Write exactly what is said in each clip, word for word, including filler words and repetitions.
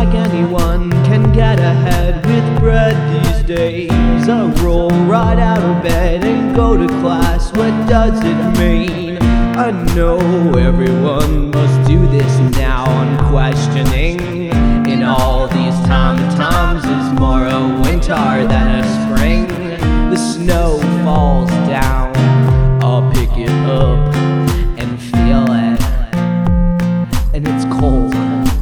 like anyone can get ahead with bread these days. I roll right out of bed and go to class. What does it mean? I know everyone must do this now. I'm questioning. In all these tom-toms is more a winter than a spring. The snow falls down, I'll pick it up and feel it, and it's cold.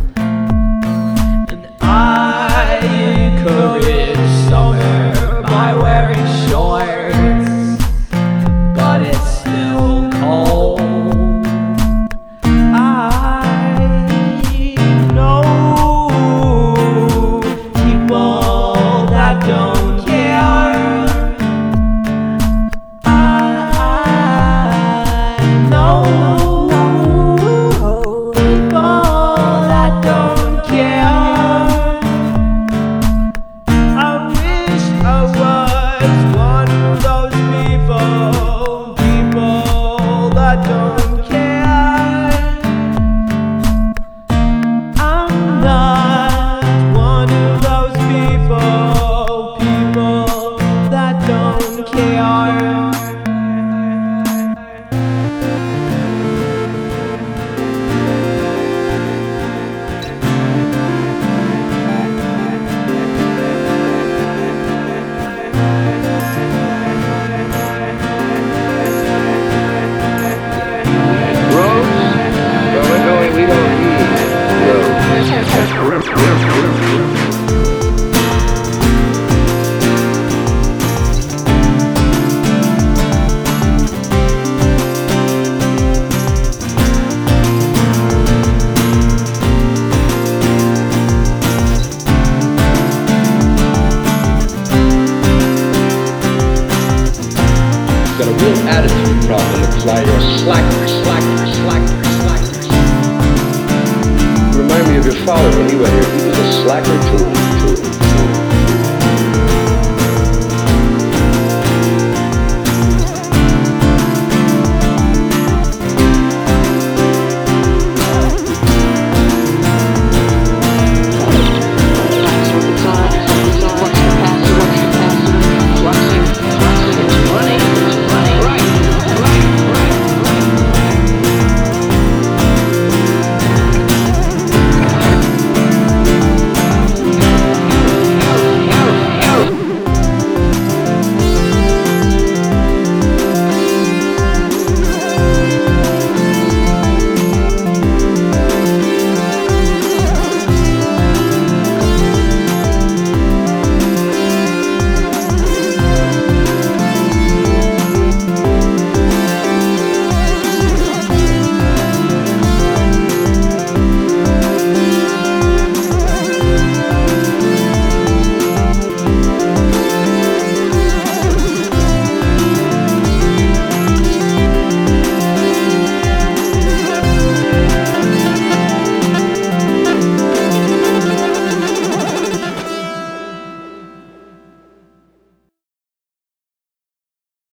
And I encourage summer by wearing shorts, but it's still cold. I know people that don't care. Got a real attitude problem. It's like you're a slacker, slacker, slacker, slacker. You remind me of your father when he was here. He was a slacker too, too, too.